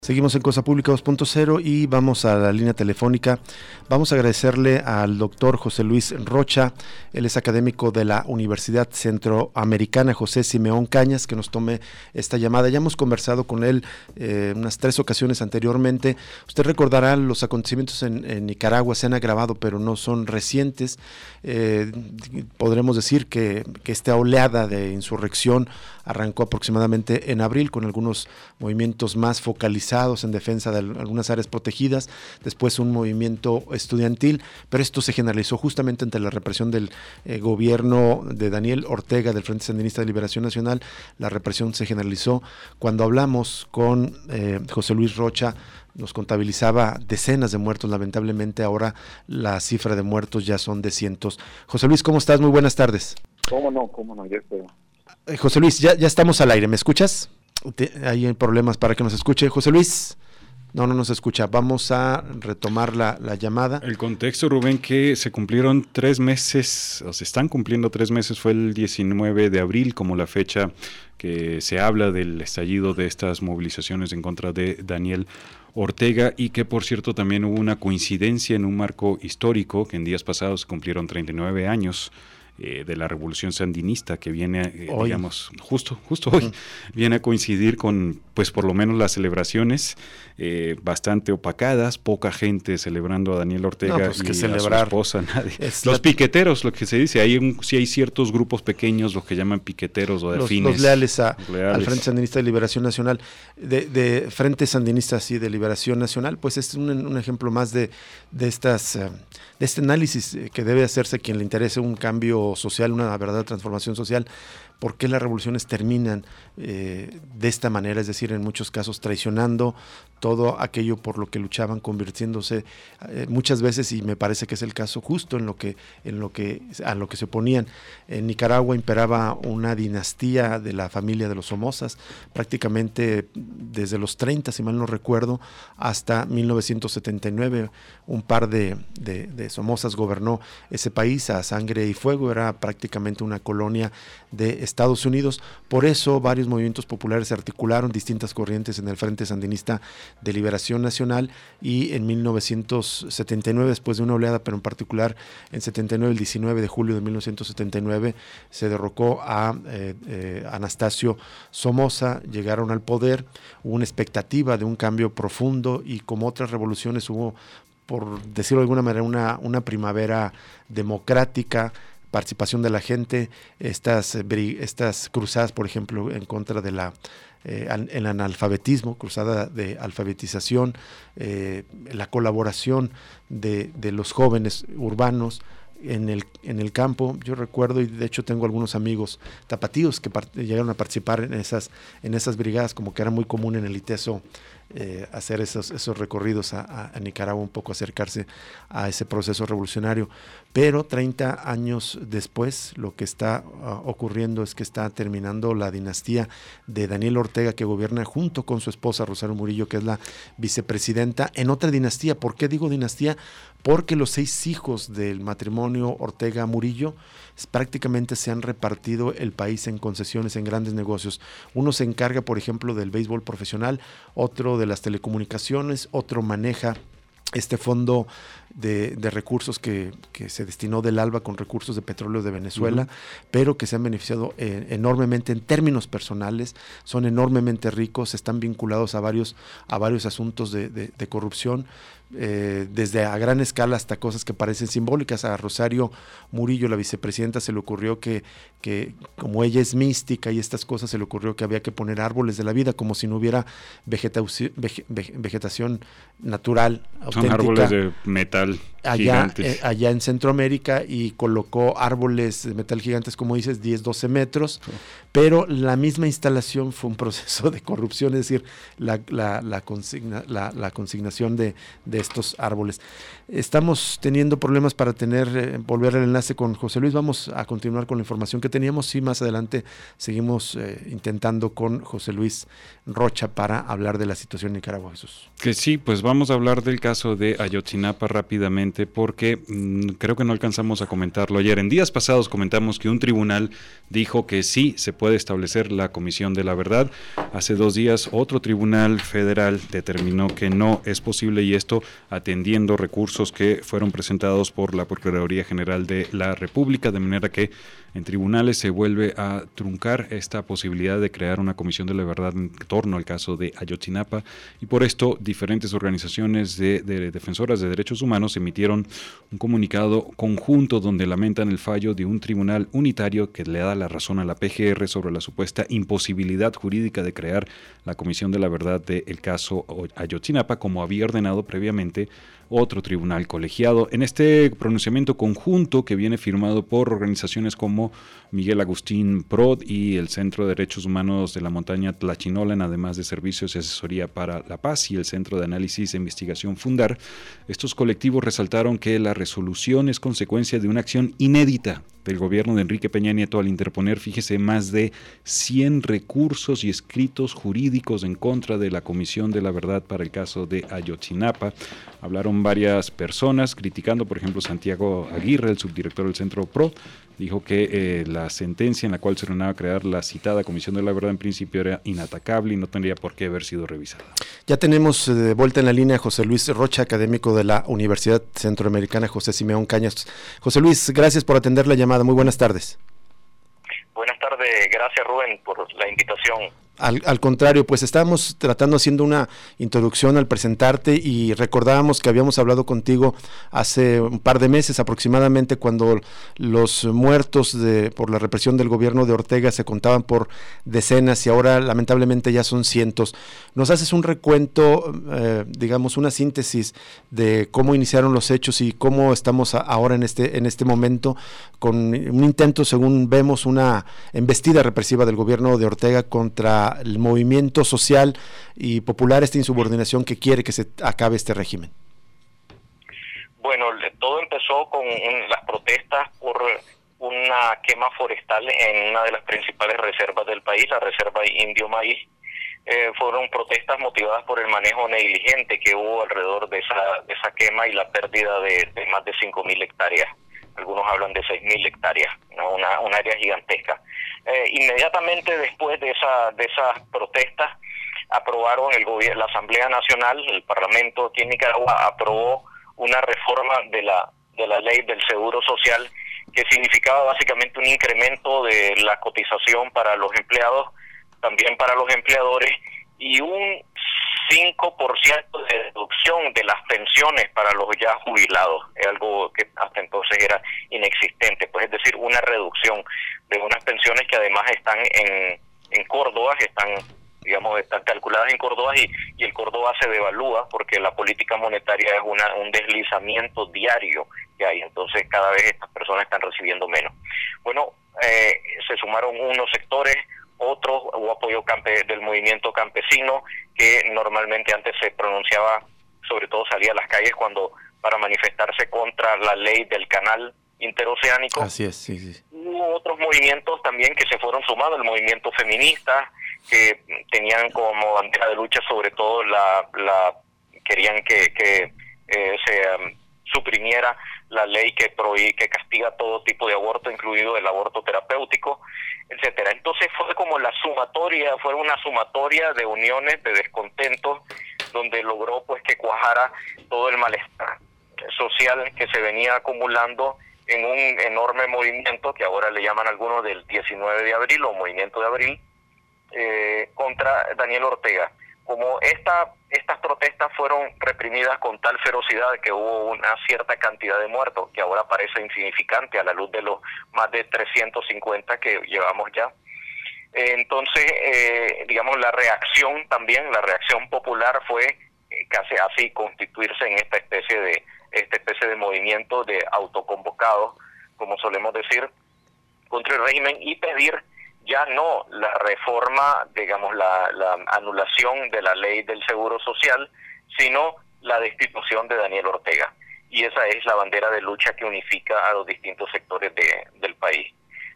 Seguimos en Cosa Pública 2.0 y vamos a la línea telefónica. Vamos a agradecerle al doctor José Luis Rocha, él es académico de la Universidad Centroamericana José Simeón Cañas, que nos tome esta llamada. Ya hemos conversado con él unas 3 ocasiones anteriormente. Usted recordará, los acontecimientos en Nicaragua se han agravado, pero no son recientes. Podremos decir que esta oleada de insurrección arrancó aproximadamente en abril, con algunos movimientos más focalizados en defensa de algunas áreas protegidas, después un movimiento estudiantil, pero esto se generalizó justamente ante la represión del gobierno de Daniel Ortega, del Frente Sandinista de Liberación Nacional. La represión se generalizó. Cuando hablamos con José Luis Rocha, nos contabilizaba decenas de muertos. Lamentablemente ahora la cifra de muertos ya son de cientos. José Luis, ¿cómo estás? Muy buenas tardes. ¿Cómo no? Ya estoy. José Luis, ya estamos al aire, ¿me escuchas? Hay problemas para que nos escuche. José Luis, no nos escucha. Vamos a retomar la llamada. El contexto, Rubén, que se cumplieron 3 meses, o se están cumpliendo 3 meses, fue el 19 de abril como la fecha que se habla del estallido de estas movilizaciones en contra de Daniel Ortega, y que por cierto también hubo una coincidencia en un marco histórico, que en días pasados se cumplieron 39 años de la revolución sandinista, que viene, digamos, justo hoy, viene a coincidir con, pues por lo menos las celebraciones bastante opacadas, poca gente celebrando a Daniel Ortega pues y a su esposa, nadie. Los piqueteros, lo que se dice, sí hay ciertos grupos pequeños, los que llaman piqueteros o de afines. Los leales al Frente Sandinista de Liberación Nacional, de Frente Sandinista, sí, de Liberación Nacional. Pues es un ejemplo más de este análisis que debe hacerse quien le interese un cambio social, una verdadera transformación social. ¿Por qué las revoluciones terminan de esta manera? Es decir, en muchos casos traicionando todo aquello por lo que luchaban, convirtiéndose muchas veces, y me parece que es el caso justo a lo que se oponían. En Nicaragua imperaba una dinastía de la familia de los Somozas, prácticamente desde los 30, si mal no recuerdo, hasta 1979. Un par de Somozas gobernó ese país a sangre y fuego, era prácticamente una colonia de Estados Unidos. Por eso varios movimientos populares se articularon, distintas corrientes en el Frente Sandinista de Liberación Nacional, y en 1979, después de una oleada, pero en particular en 79, el 19 de julio de 1979, se derrocó a Anastasio Somoza, llegaron al poder, hubo una expectativa de un cambio profundo, y como otras revoluciones hubo, por decirlo de alguna manera, una primavera democrática, participación de la gente, estas cruzadas, por ejemplo, en contra de el analfabetismo, cruzada de alfabetización, la colaboración de los jóvenes urbanos en el campo. Yo recuerdo, y de hecho tengo algunos amigos tapatíos que llegaron a participar en esas brigadas, como que era muy común en el ITESO hacer esos recorridos a Nicaragua, un poco acercarse a ese proceso revolucionario. Pero 30 años después, lo que está ocurriendo es que está terminando la dinastía de Daniel Ortega, que gobierna junto con su esposa Rosario Murillo, que es la vicepresidenta, en otra dinastía. ¿Por qué digo dinastía? Porque los 6 hijos del matrimonio Ortega-Murillo prácticamente se han repartido el país en concesiones, en grandes negocios. Uno se encarga, por ejemplo, del béisbol profesional, otro de las telecomunicaciones, otro maneja este fondo de recursos que se destinó del ALBA con recursos de petróleo de Venezuela, pero que se han beneficiado enormemente en términos personales, son enormemente ricos, están vinculados a varios asuntos de corrupción, desde a gran escala hasta cosas que parecen simbólicas. A Rosario Murillo, la vicepresidenta, se le ocurrió que como ella es mística y estas cosas, se le ocurrió que había que poner árboles de la vida, como si no hubiera vegetación natural, auténtica. Son árboles de metal gigantes. Allá en Centroamérica, y colocó árboles de metal gigantes, como dices, 10, 12 metros, pero la misma instalación fue un proceso de corrupción, es decir, la consignación de estos árboles. Estamos teniendo problemas para volver al enlace con José Luis. Vamos a continuar con la información que teníamos, y más adelante seguimos intentando con José Luis Rocha para hablar de la situación en Nicaragua, Jesús. Que sí, pues vamos a hablar del caso de Ayotzinapa rápidamente. rápidamente porque creo que no alcanzamos a comentarlo ayer. En días pasados comentamos que un tribunal dijo que sí se puede establecer la Comisión de la Verdad. Hace 2 días otro tribunal federal determinó que no es posible, y esto atendiendo recursos que fueron presentados por la Procuraduría General de la República, de manera que en tribunales se vuelve a truncar esta posibilidad de crear una Comisión de la Verdad en torno al caso de Ayotzinapa, y por esto diferentes organizaciones de defensoras de derechos humanos emitieron un comunicado conjunto donde lamentan el fallo de un tribunal unitario que le da la razón a la PGR sobre la supuesta imposibilidad jurídica de crear la Comisión de la Verdad del caso Ayotzinapa, como había ordenado previamente otro tribunal colegiado. En este pronunciamiento conjunto, que viene firmado por organizaciones como Miguel Agustín Prod y el Centro de Derechos Humanos de la Montaña Tlachinolan, además de Servicios y Asesoría para la Paz, y el Centro de Análisis e Investigación Fundar, estos colectivos resaltaron que la resolución es consecuencia de una acción inédita del gobierno de Enrique Peña Nieto al interponer, fíjese, más de 100 recursos y escritos jurídicos en contra de la Comisión de la Verdad para el caso de Ayotzinapa. Hablaron varias personas criticando, por ejemplo, Santiago Aguirre, el subdirector del Centro PRO, dijo que la sentencia en la cual se ordenaba crear la citada Comisión de la Verdad en principio era inatacable y no tendría por qué haber sido revisada. Ya tenemos de vuelta en la línea a José Luis Rocha, académico de la Universidad Centroamericana José Simeón Cañas. José Luis, gracias por atender la llamada. Muy buenas tardes. Buenas tardes, gracias Rubén por la invitación. Al contrario, pues estábamos haciendo una introducción al presentarte y recordábamos que habíamos hablado contigo hace un par de meses aproximadamente, cuando los muertos por la represión del gobierno de Ortega se contaban por decenas y ahora lamentablemente ya son cientos. ¿Nos haces un recuento, digamos una síntesis de cómo iniciaron los hechos y cómo estamos ahora en este momento con un intento, según vemos, una embestida represiva del gobierno de Ortega contra el movimiento social y popular, esta insubordinación que quiere que se acabe este régimen? Bueno, todo empezó con las protestas por una quema forestal en una de las principales reservas del país, la reserva Indio Maíz. Fueron protestas motivadas por el manejo negligente que hubo alrededor de esa quema y la pérdida de más de 5.000 hectáreas. Algunos hablan de 6.000 hectáreas, ¿no? Una área gigantesca. Inmediatamente después de esas protestas, aprobaron la Asamblea Nacional, el Parlamento aquí en Nicaragua, aprobó una reforma de la ley del Seguro Social, que significaba básicamente un incremento de la cotización para los empleados, también para los empleadores, y un 5% de reducción de las pensiones para los ya jubilados, es algo que hasta entonces era inexistente, pues es decir, una reducción de unas pensiones que además están en Córdoba, están calculadas en Córdoba y el Córdoba se devalúa porque la política monetaria es un deslizamiento diario que hay, entonces cada vez estas personas están recibiendo menos. Bueno, se sumaron unos sectores, otros, hubo apoyo del movimiento campesino, que normalmente antes se pronunciaba, sobre todo salía a las calles para manifestarse contra la ley del canal interoceánico. Así es, sí. Hubo otros movimientos también que se fueron sumando, el movimiento feminista, que tenían como bandera de lucha sobre todo querían que se suprimiera la ley que castiga todo tipo de aborto, incluido el aborto terapéutico, etcétera. Entonces fue una sumatoria de uniones, de descontentos, donde logró pues que cuajara todo el malestar social que se venía acumulando en un enorme movimiento que ahora le llaman algunos del 19 de abril o movimiento de abril, contra Daniel Ortega. Como estas protestas fueron reprimidas con tal ferocidad que hubo una cierta cantidad de muertos, que ahora parece insignificante a la luz de los más de 350 que llevamos ya. Entonces, digamos, la reacción popular fue casi así constituirse en esta especie de movimiento de autoconvocados, como solemos decir, contra el régimen y pedir ya no la reforma, digamos, la anulación de la ley del Seguro Social, sino la destitución de Daniel Ortega. Y esa es la bandera de lucha que unifica a los distintos sectores del país.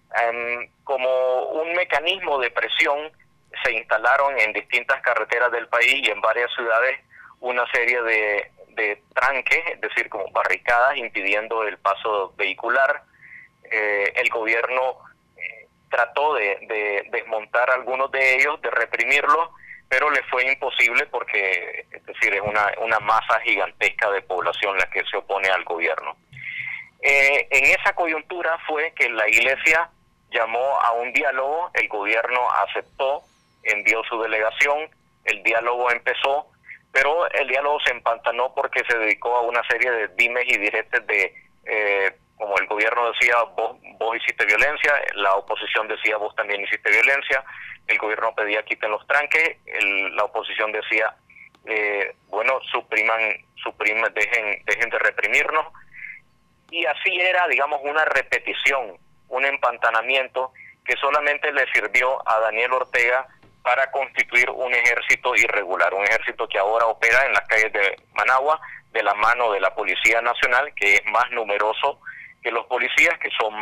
Como un mecanismo de presión, se instalaron en distintas carreteras del país y en varias ciudades una serie de de tranque, es decir, como barricadas impidiendo el paso vehicular. El gobierno trató de desmontar algunos de ellos, de reprimirlos, pero le fue imposible porque, es decir, es una masa gigantesca de población la que se opone al gobierno. En esa coyuntura fue que la iglesia llamó a un diálogo, el gobierno aceptó, envió su delegación, el diálogo empezó, pero el diálogo se empantanó porque se dedicó a una serie de dimes y diretes de, como el gobierno decía, vos hiciste violencia, la oposición decía, vos también hiciste violencia, el gobierno pedía quiten los tranques, la oposición decía, bueno, supriman, dejen de reprimirnos, y así era, digamos, una repetición, un empantanamiento que solamente le sirvió a Daniel Ortega para constituir un ejército irregular, un ejército que ahora opera en las calles de Managua de la mano de la Policía Nacional, que es más numeroso que los policías, que son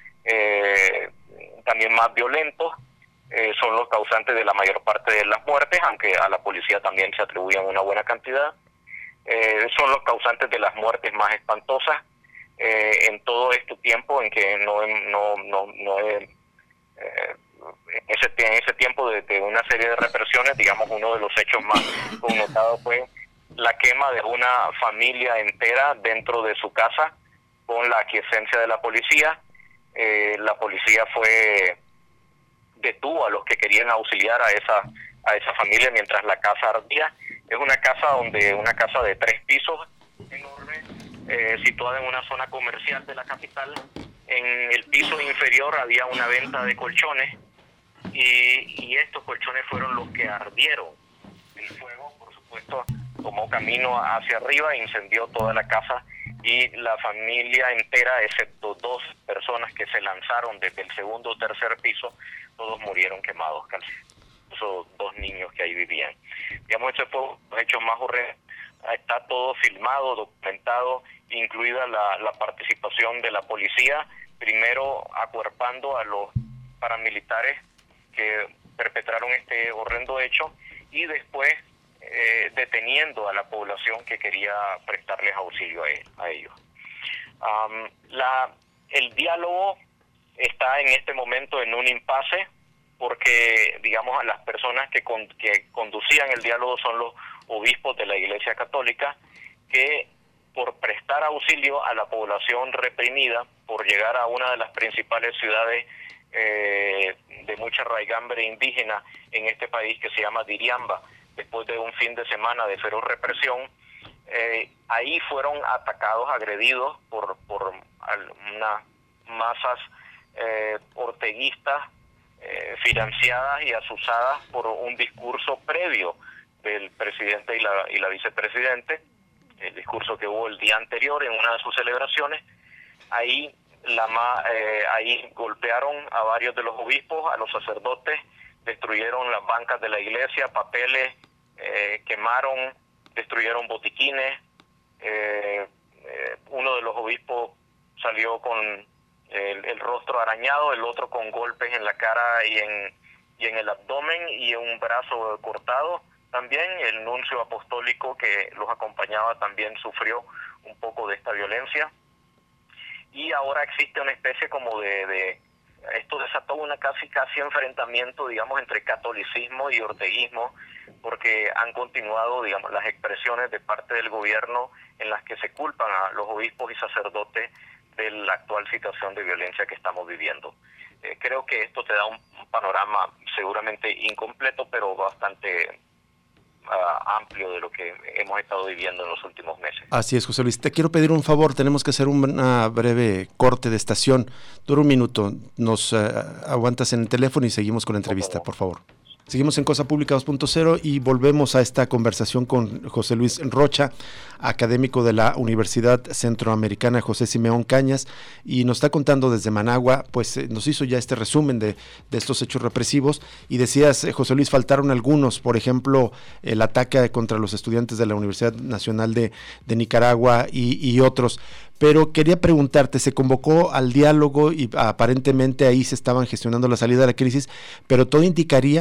también más violentos, son los causantes de la mayor parte de las muertes, aunque a la policía también se atribuyen una buena cantidad, son los causantes de las muertes más espantosas en todo este tiempo en que en ese tiempo de una serie de represiones, digamos, uno de los hechos más connotados fue la quema de una familia entera dentro de su casa con la aquiescencia de la policía. La policía detuvo a los que querían auxiliar a esa familia mientras la casa ardía. Es una casa de 3 pisos enorme, situada en una zona comercial de la capital. En el piso inferior había una venta de colchones y estos colchones fueron los que ardieron. El fuego, por supuesto, tomó camino hacia arriba, incendió toda la casa y la familia entera, excepto 2 personas que se lanzaron desde el segundo o tercer piso, todos murieron quemados, esos 2 niños que ahí vivían. Digamos, ese fue los hechos más horrendos. Está todo filmado, documentado, incluida la participación de la policía, primero acuerpando a los paramilitares que perpetraron este horrendo hecho y después deteniendo a la población que quería prestarles auxilio a ellos. El diálogo está en este momento en un impasse porque, digamos, a las personas que conducían el diálogo son los obispos de la Iglesia Católica que, por prestar auxilio a la población reprimida, por llegar a una de las principales ciudades de mucha raigambre indígena en este país, que se llama Diriamba, después de un fin de semana de feroz represión, ahí fueron atacados, agredidos por unas masas orteguistas financiadas y asusadas por un discurso previo del presidente y la vicepresidente, el discurso que hubo el día anterior en una de sus celebraciones. Ahí golpearon a varios de los obispos, a los sacerdotes, destruyeron las bancas de la iglesia, papeles, quemaron, destruyeron botiquines. Uno de los obispos salió con el rostro arañado, el otro con golpes en la cara y en el abdomen y un brazo cortado. También el nuncio apostólico que los acompañaba también sufrió un poco de esta violencia. Y ahora existe una especie como esto desató una casi enfrentamiento, digamos, entre catolicismo y orteguismo, porque han continuado, digamos, las expresiones de parte del gobierno en las que se culpan a los obispos y sacerdotes de la actual situación de violencia que estamos viviendo. Creo que esto te da un panorama seguramente incompleto, pero bastante amplio de lo que hemos estado viviendo en los últimos meses. Así es, José Luis. Te quiero pedir un favor, tenemos que hacer una breve corte de estación. Dura 1 minuto. Nos aguantas en el teléfono y seguimos con la entrevista, por favor. Seguimos en Cosa Pública 2.0 y volvemos a esta conversación con José Luis Rocha, académico de la Universidad Centroamericana José Simeón Cañas, y nos está contando desde Managua, pues nos hizo ya este resumen de estos hechos represivos, y decías, José Luis, faltaron algunos, por ejemplo, el ataque contra los estudiantes de la Universidad Nacional de Nicaragua y otros. Pero quería preguntarte, se convocó al diálogo y aparentemente ahí se estaban gestionando la salida de la crisis, pero todo indicaría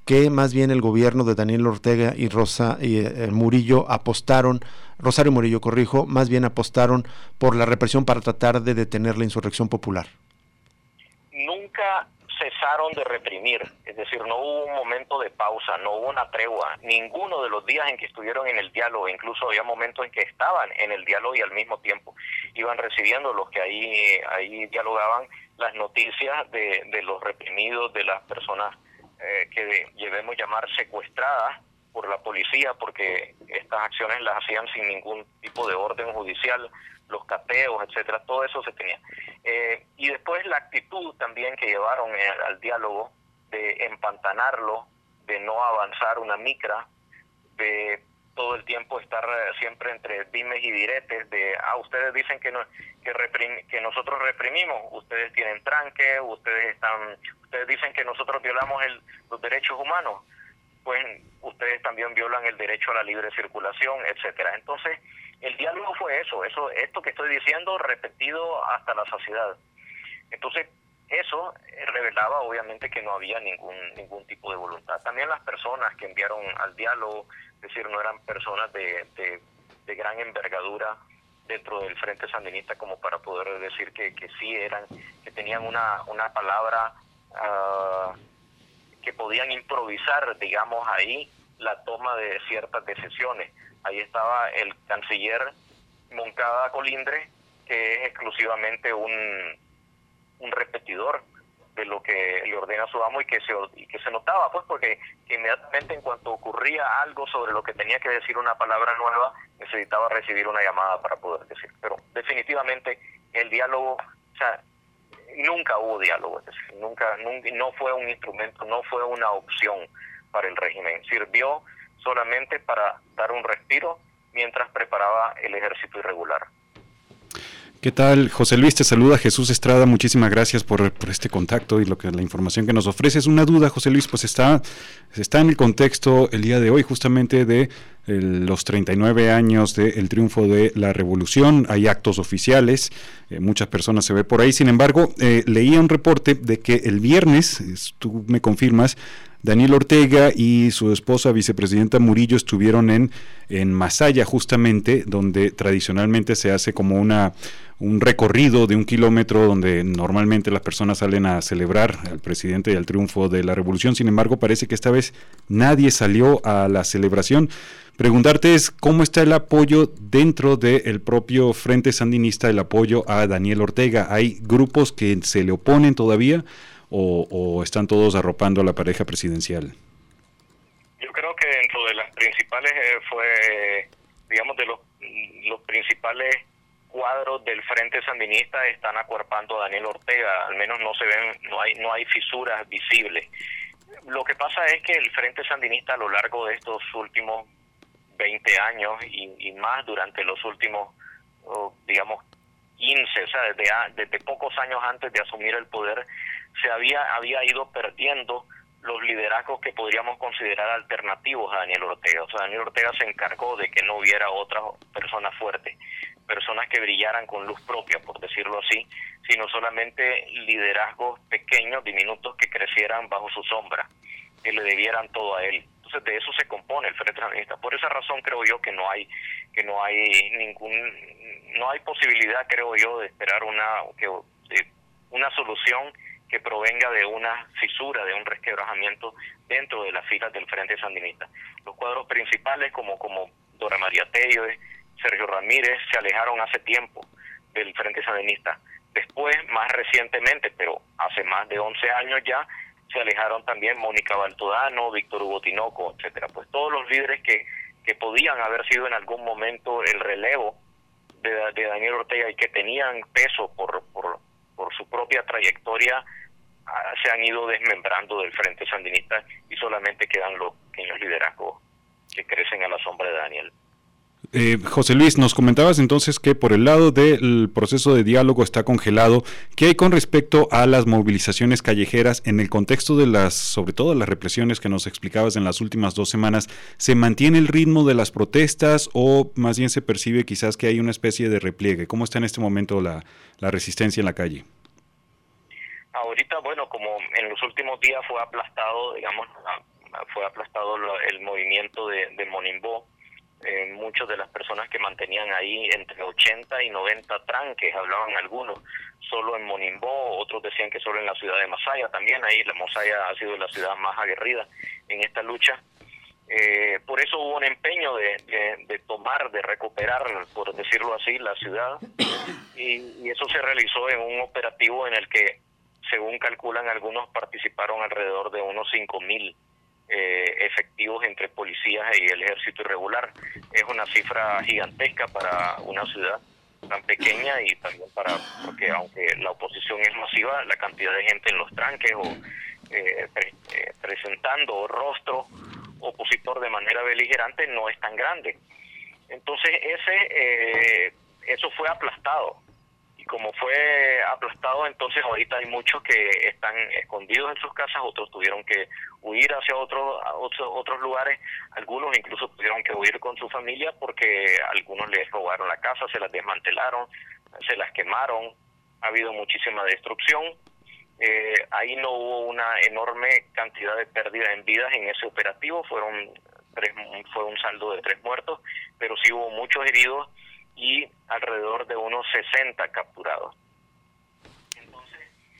que más bien el gobierno de Daniel Ortega y Murillo apostaron, Rosario Murillo, corrijo, más bien apostaron por la represión para tratar de detener la insurrección popular? Nunca cesaron de reprimir, es decir, no hubo un momento de pausa, no hubo una tregua, ninguno de los días en que estuvieron en el diálogo, incluso había momentos en que estaban en el diálogo y al mismo tiempo iban recibiendo los que ahí dialogaban las noticias de los reprimidos, de las personas que debemos llamar secuestradas por la policía, porque estas acciones las hacían sin ningún tipo de orden judicial, los cateos, etcétera, todo eso se tenía. Y después la actitud también que llevaron al diálogo de empantanarlo, de no avanzar una micra, de todo el tiempo estar siempre entre dimes y diretes, de ustedes dicen que nosotros reprimimos, ustedes tienen tranque, ustedes dicen que nosotros violamos los derechos humanos, pues ustedes también violan el derecho a la libre circulación, etcétera. Entonces, el diálogo fue esto que estoy diciendo repetido hasta la saciedad. Entonces, eso revelaba obviamente que no había ningún tipo de voluntad. También las personas que enviaron al diálogo, es decir, no eran personas de gran envergadura dentro del Frente Sandinista como para poder decir que sí eran, que tenían una palabra que podían improvisar, digamos, ahí la toma de ciertas decisiones. Ahí estaba el canciller Moncada Colindre, que es exclusivamente un repetidor de lo que le ordena su amo y que se notaba, pues, porque inmediatamente en cuanto ocurría algo sobre lo que tenía que decir una palabra nueva, necesitaba recibir una llamada para poder decir. Pero definitivamente el diálogo, o sea, nunca hubo diálogo, es decir, nunca, no fue un instrumento, no fue una opción para el régimen. Sirvió solamente para dar un respiro mientras preparaba el ejército irregular. ¿Qué tal? José Luis, te saluda Jesús Estrada, muchísimas gracias por este contacto y la información que nos ofreces. Una duda, José Luis, pues está en el contexto el día de hoy justamente de los 39 años del triunfo de la revolución. Hay actos oficiales, muchas personas se ve por ahí. Sin embargo, leía un reporte de que el viernes, tú me confirmas, Daniel Ortega y su esposa vicepresidenta Murillo estuvieron en Masaya, justamente, donde tradicionalmente se hace como un recorrido de 1 kilómetro donde normalmente las personas salen a celebrar al presidente y al triunfo de la revolución. Sin embargo, parece que esta vez nadie salió a la celebración. Preguntarte es cómo está el apoyo dentro del propio Frente Sandinista, el apoyo a Daniel Ortega. ¿Hay grupos que se le oponen todavía o están todos arropando a la pareja presidencial? Yo creo que dentro de las principales digamos, de los principales cuadros del Frente Sandinista están acuerpando a Daniel Ortega, al menos no se ven, no hay fisuras visibles. Lo que pasa es que el Frente Sandinista a lo largo de estos últimos 20 años y más durante los últimos, digamos, 15, o sea, desde pocos años antes de asumir el poder, se había ido perdiendo los liderazgos que podríamos considerar alternativos a Daniel Ortega. O sea, Daniel Ortega se encargó de que no hubiera otras personas fuertes, personas que brillaran con luz propia, por decirlo así, sino solamente liderazgos pequeños, diminutos, que crecieran bajo su sombra, que le debieran todo a él. Entonces, de eso se compone el Frente Sandinista. Por esa razón creo yo que no hay posibilidad, creo yo, de esperar una solución que provenga de una fisura, de un resquebrajamiento dentro de las filas del Frente Sandinista. Los cuadros principales como Dora María Tello, Sergio Ramírez, se alejaron hace tiempo del Frente Sandinista. Después, más recientemente, pero hace más de 11 años ya, se alejaron también Mónica Baltodano, Víctor Hugo Tinoco, etcétera. Pues todos los líderes que podían haber sido en algún momento el relevo de Daniel Ortega y que tenían peso por su propia trayectoria, se han ido desmembrando del Frente Sandinista y solamente quedan los pequeños liderazgos que crecen a la sombra de Daniel. José Luis, nos comentabas entonces que por el lado del proceso de diálogo está congelado. ¿Qué hay con respecto a las movilizaciones callejeras en el contexto de sobre todo las represiones que nos explicabas en las últimas 2 semanas? ¿Se mantiene el ritmo de las protestas o más bien se percibe quizás que hay una especie de repliegue? ¿Cómo está en este momento la resistencia en la calle? Ahorita, bueno, como en los últimos días fue aplastado, digamos, fue aplastado el movimiento de Monimbó. Muchas de las personas que mantenían ahí entre 80 y 90 tranques, hablaban algunos, solo en Monimbó, otros decían que solo en la ciudad de Masaya también. Ahí la Masaya ha sido la ciudad más aguerrida en esta lucha. Por eso hubo un empeño de tomar, de recuperar, por decirlo así, la ciudad, y eso se realizó en un operativo en el que, según calculan algunos, participaron alrededor de unos 5.000 efectivos entre policías y el ejército irregular. Es una cifra gigantesca para una ciudad tan pequeña, y también porque aunque la oposición es masiva, la cantidad de gente en los tranques o presentando rostro opositor de manera beligerante no es tan grande. Entonces eso fue aplastado, y como fue aplastado, entonces ahorita hay muchos que están escondidos en sus casas, otros tuvieron que huir hacia otros lugares, algunos incluso tuvieron que huir con su familia porque algunos les robaron la casa, se las desmantelaron, se las quemaron, ha habido muchísima destrucción. Ahí no hubo una enorme cantidad de pérdida en vidas en ese operativo, fue un saldo de 3 muertos, pero sí hubo muchos heridos y alrededor de unos 60 capturados. Entonces,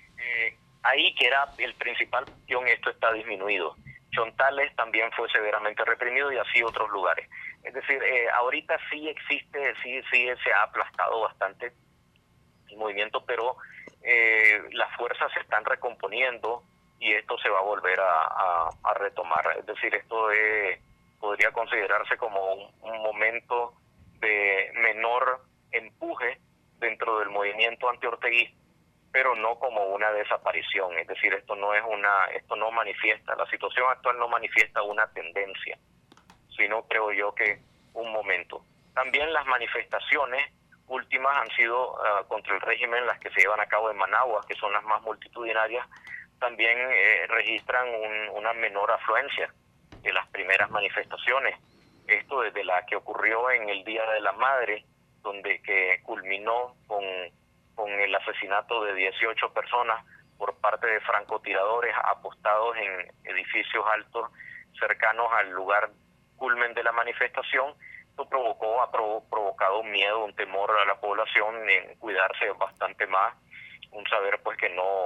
ahí que era el principal cuestión, esto está disminuido. Chontales también fue severamente reprimido, y así otros lugares. Es decir, ahorita sí existe, sí se ha aplastado bastante el movimiento, pero las fuerzas se están recomponiendo y esto se va a volver a retomar. Es decir, esto podría considerarse como un momento de menor empuje dentro del movimiento antiorteguista, pero no como una desaparición. Es decir, esto no manifiesta, la situación actual no manifiesta una tendencia, sino creo yo que un momento. También las manifestaciones últimas han sido contra el régimen, las que se llevan a cabo en Managua, que son las más multitudinarias, también registran una menor afluencia de las primeras manifestaciones. Esto desde la que ocurrió en el Día de la Madre, que culminó con el asesinato de 18 personas por parte de francotiradores apostados en edificios altos cercanos al lugar culmen de la manifestación. Esto ha provocado un miedo, un temor a la población en cuidarse bastante más, un saber pues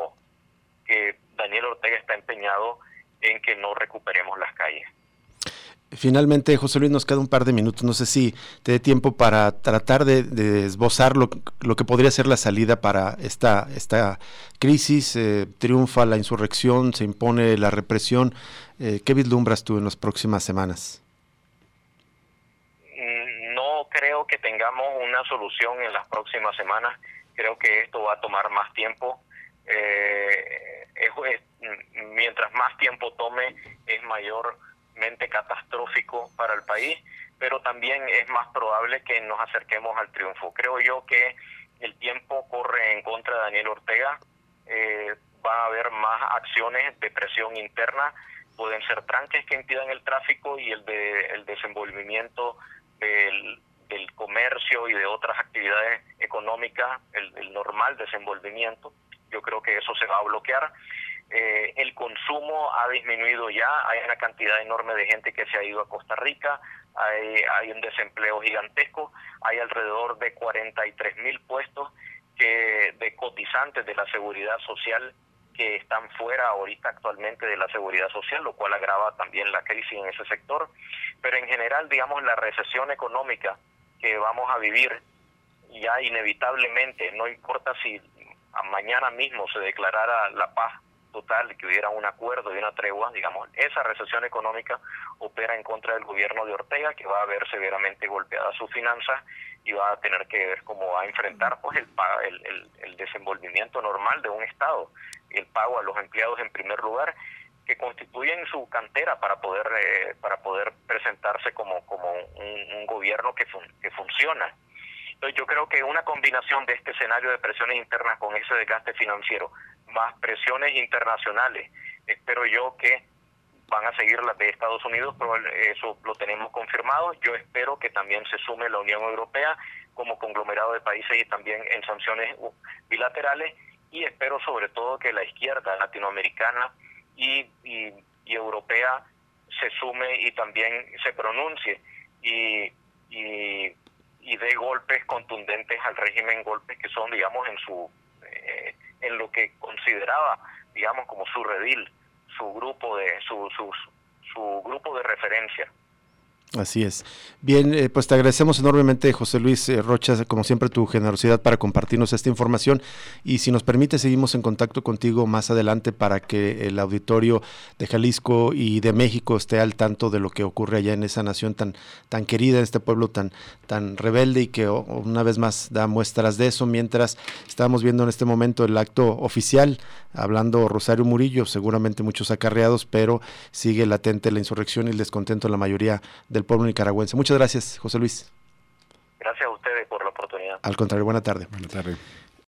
que Daniel Ortega está empeñado en que no recuperemos las calles. Finalmente, José Luis, nos queda un par de minutos. No sé si te dé tiempo para tratar de esbozar lo que podría ser la salida para esta crisis. Triunfa la insurrección, se impone la represión. ¿Qué vislumbras tú en las próximas semanas? No creo que tengamos una solución en las próximas semanas. Creo que esto va a tomar más tiempo. Mientras más tiempo tome, es mayormente catastrófico para el país, pero también es más probable que nos acerquemos al triunfo. Creo yo que el tiempo corre en contra de Daniel Ortega. Va a haber más acciones de presión interna, pueden ser tranques que impidan el tráfico y el desenvolvimiento del comercio y de otras actividades económicas, el normal desenvolvimiento. Yo creo que eso se va a bloquear. El consumo ha disminuido ya, hay una cantidad enorme de gente que se ha ido a Costa Rica, hay un desempleo gigantesco, hay alrededor de 43,000 puestos de cotizantes de la seguridad social que están fuera ahorita actualmente de la seguridad social, lo cual agrava también la crisis en ese sector. Pero en general, digamos, la recesión económica que vamos a vivir ya inevitablemente, no importa si mañana mismo se declarara la paz total, que hubiera un acuerdo y una tregua, digamos, esa recesión económica opera en contra del gobierno de Ortega, que va a ver severamente golpeadas sus finanzas y va a tener que ver cómo va a enfrentar pues el desenvolvimiento normal de un Estado, el pago a los empleados en primer lugar, que constituyen su cantera para poder presentarse como un gobierno que funciona. Entonces yo creo que una combinación de este escenario de presiones internas con ese desgaste financiero, más presiones internacionales, espero yo que van a seguir las de Estados Unidos, pero eso lo tenemos confirmado. Yo espero que también se sume la Unión Europea como conglomerado de países y también en sanciones bilaterales, y espero sobre todo que la izquierda latinoamericana y europea se sume y también se pronuncie y dé golpes contundentes al régimen, golpes que son, digamos, en lo que consideraba, digamos, como su redil, su grupo de referencia. Así es. Bien, pues te agradecemos enormemente, José Luis Rocha, como siempre, tu generosidad para compartirnos esta información, y si nos permite seguimos en contacto contigo más adelante para que el auditorio de Jalisco y de México esté al tanto de lo que ocurre allá en esa nación tan querida, en este pueblo tan rebelde, y que una vez más da muestras de eso, mientras estamos viendo en este momento el acto oficial, hablando Rosario Murillo, seguramente muchos acarreados, pero sigue latente la insurrección y el descontento en la mayoría del pueblo nicaragüense. Muchas gracias, José Luis. Gracias a ustedes por la oportunidad. Al contrario, buena tarde. Buena tarde.